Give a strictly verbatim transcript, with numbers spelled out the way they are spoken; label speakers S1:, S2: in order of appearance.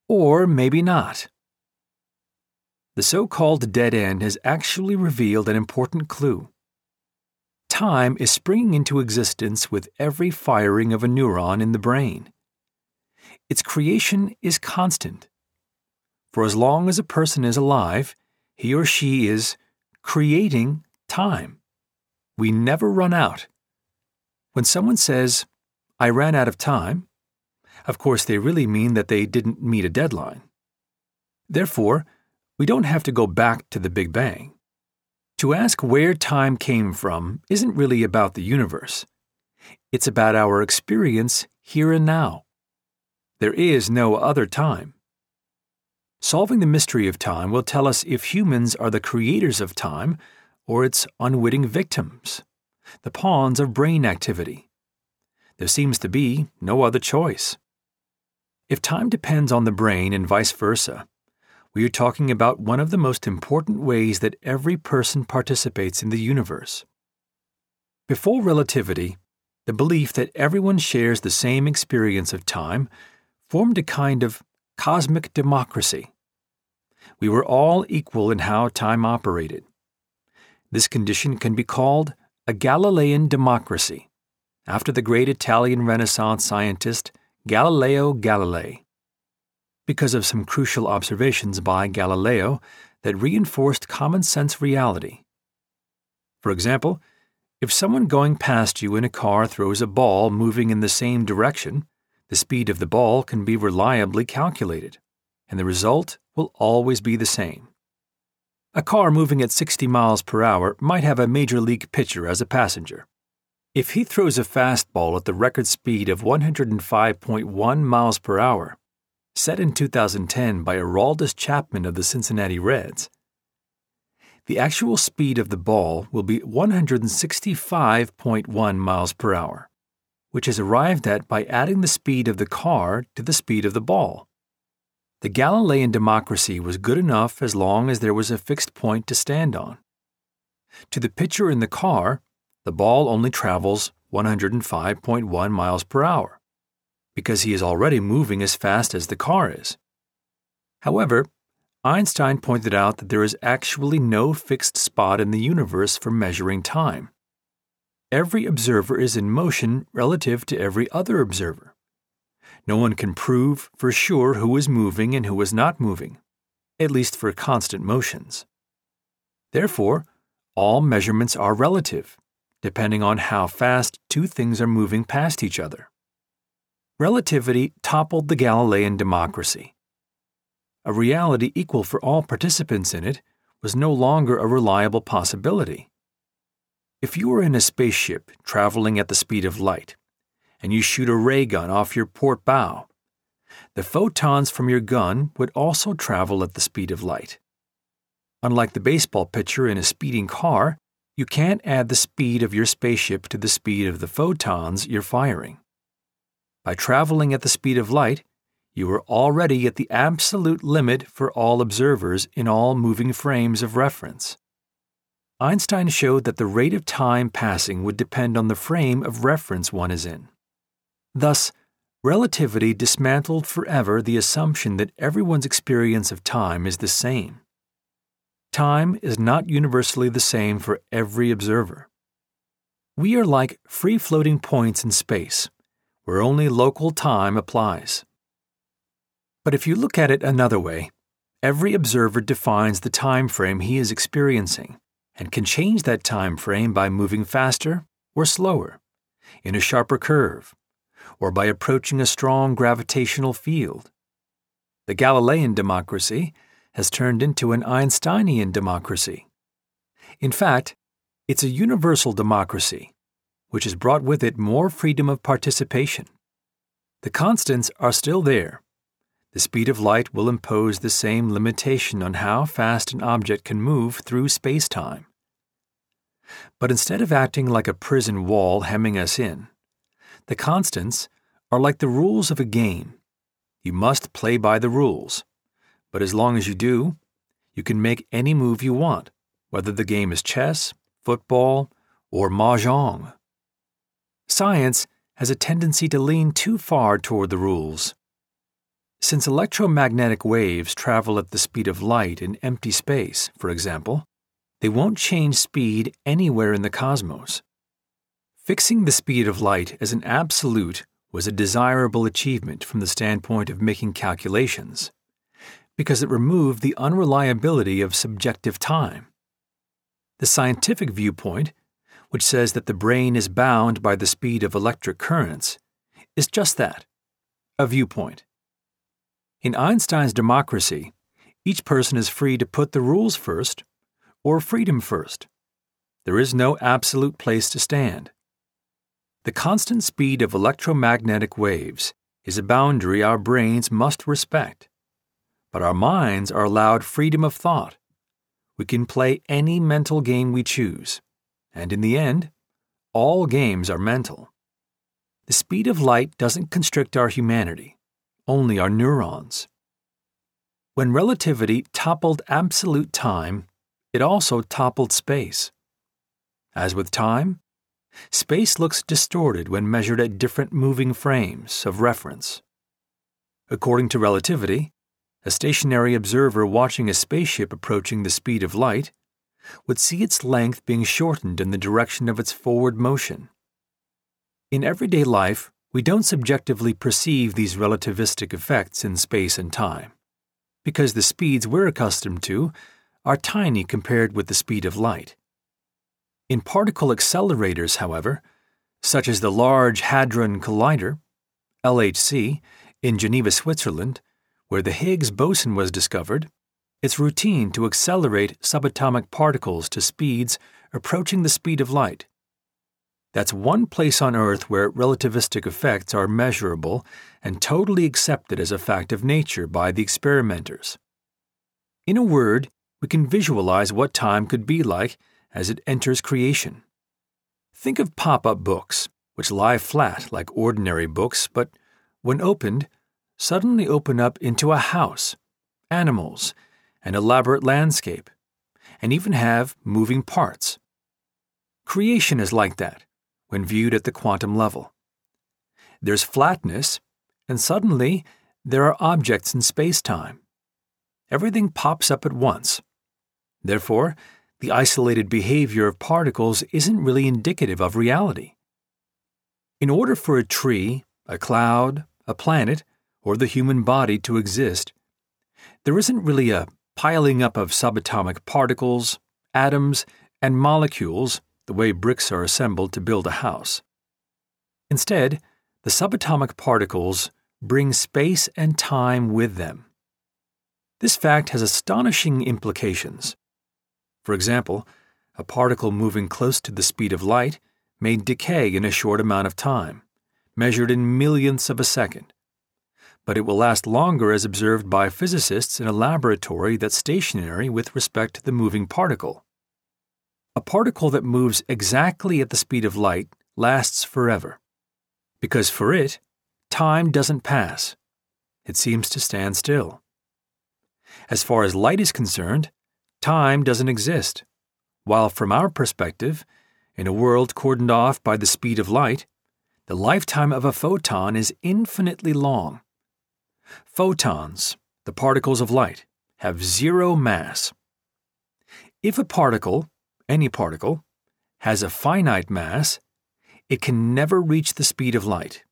S1: Or maybe not. The so-called dead end has actually revealed an important clue. Time is springing into existence with every firing of a neuron in the brain. Its creation is constant. For as long as a person is alive, he or she is creating time. We never run out. When someone says, "I ran out of time," of course they really mean that they didn't meet a deadline. Therefore, we don't have to go back to the Big Bang. To ask where time came from isn't really about the universe. It's about our experience here and now. There is no other time. Solving the mystery of time will tell us if humans are the creators of time or its unwitting victims, the pawns of brain activity. There seems to be no other choice. If time depends on the brain and vice versa, we are talking about one of the most important ways that every person participates in the universe. Before relativity, the belief that everyone shares the same experience of time formed a kind of cosmic democracy. We were all equal in how time operated. This condition can be called a Galilean democracy, after the great Italian Renaissance scientist Galileo Galilei, because of some crucial observations by Galileo that reinforced common-sense reality. For example, if someone going past you in a car throws a ball moving in the same direction, the speed of the ball can be reliably calculated, and the result will always be the same. A car moving at sixty miles per hour might have a major league pitcher as a passenger. If he throws a fastball at the record speed of one hundred five point one miles per hour, set in two thousand ten by Aroldis Chapman of the Cincinnati Reds, the actual speed of the ball will be one hundred sixty-five point one miles per hour, which is arrived at by adding the speed of the car to the speed of the ball. The Galilean democracy was good enough as long as there was a fixed point to stand on. To the pitcher in the car, the ball only travels one hundred five point one miles per hour, because he is already moving as fast as the car is. However, Einstein pointed out that there is actually no fixed spot in the universe for measuring time. Every observer is in motion relative to every other observer. No one can prove for sure who is moving and who is not moving, at least for constant motions. Therefore, all measurements are relative, depending on how fast two things are moving past each other. Relativity toppled the Galilean democracy. A reality equal for all participants in it was no longer a reliable possibility. If you were in a spaceship traveling at the speed of light, and you shoot a ray gun off your port bow, the photons from your gun would also travel at the speed of light. Unlike the baseball pitcher in a speeding car, you can't add the speed of your spaceship to the speed of the photons you're firing. By traveling at the speed of light, you are already at the absolute limit for all observers in all moving frames of reference. Einstein showed that the rate of time passing would depend on the frame of reference one is in. Thus, relativity dismantled forever the assumption that everyone's experience of time is the same. Time is not universally the same for every observer. We are like free-floating points in space, where only local time applies. But if you look at it another way, every observer defines the time frame he is experiencing and can change that time frame by moving faster or slower, in a sharper curve, or by approaching a strong gravitational field. The Galilean democracy has turned into an Einsteinian democracy. In fact, it's a universal democracy, which has brought with it more freedom of participation. The constants are still there. The speed of light will impose the same limitation on how fast an object can move through space-time. But instead of acting like a prison wall hemming us in, the constants are like the rules of a game. You must play by the rules, but as long as you do, you can make any move you want, whether the game is chess, football, or mahjong. Science has a tendency to lean too far toward the rules. Since electromagnetic waves travel at the speed of light in empty space, for example, they won't change speed anywhere in the cosmos. Fixing the speed of light as an absolute was a desirable achievement from the standpoint of making calculations, because it removed the unreliability of subjective time. The scientific viewpoint, which says that the brain is bound by the speed of electric currents, is just that, a viewpoint. In Einstein's democracy, each person is free to put the rules first or freedom first. There is no absolute place to stand. The constant speed of electromagnetic waves is a boundary our brains must respect, but our minds are allowed freedom of thought. We can play any mental game we choose, and in the end, all games are mental. The speed of light doesn't constrict our humanity, only our neurons. When relativity toppled absolute time, it also toppled space. As with time, space looks distorted when measured at different moving frames of reference. According to relativity, a stationary observer watching a spaceship approaching the speed of light would see its length being shortened in the direction of its forward motion. In everyday life, we don't subjectively perceive these relativistic effects in space and time, because the speeds we're accustomed to are tiny compared with the speed of light. In particle accelerators, however, such as the Large Hadron Collider, L H C, in Geneva, Switzerland, where the Higgs boson was discovered, it's routine to accelerate subatomic particles to speeds approaching the speed of light. That's one place on Earth where relativistic effects are measurable and totally accepted as a fact of nature by the experimenters. In a word, we can visualize what time could be like as it enters creation. Think of pop-up books, which lie flat like ordinary books, but when opened, suddenly open up into a house, animals, an elaborate landscape, and even have moving parts. Creation is like that, when viewed at the quantum level. There's flatness, and suddenly there are objects in space-time. Everything pops up at once. Therefore, the isolated behavior of particles isn't really indicative of reality. In order for a tree, a cloud, a planet, or the human body to exist, there isn't really a piling up of subatomic particles, atoms, and molecules the way bricks are assembled to build a house. Instead, the subatomic particles bring space and time with them. This fact has astonishing implications. For example, a particle moving close to the speed of light may decay in a short amount of time, measured in millionths of a second. But it will last longer as observed by physicists in a laboratory that's stationary with respect to the moving particle. A particle that moves exactly at the speed of light lasts forever, because for it, time doesn't pass. It seems to stand still. As far as light is concerned, time doesn't exist, while from our perspective, in a world cordoned off by the speed of light, the lifetime of a photon is infinitely long. Photons, the particles of light, have zero mass. If a particle, any particle, has a finite mass, it can never reach the speed of light.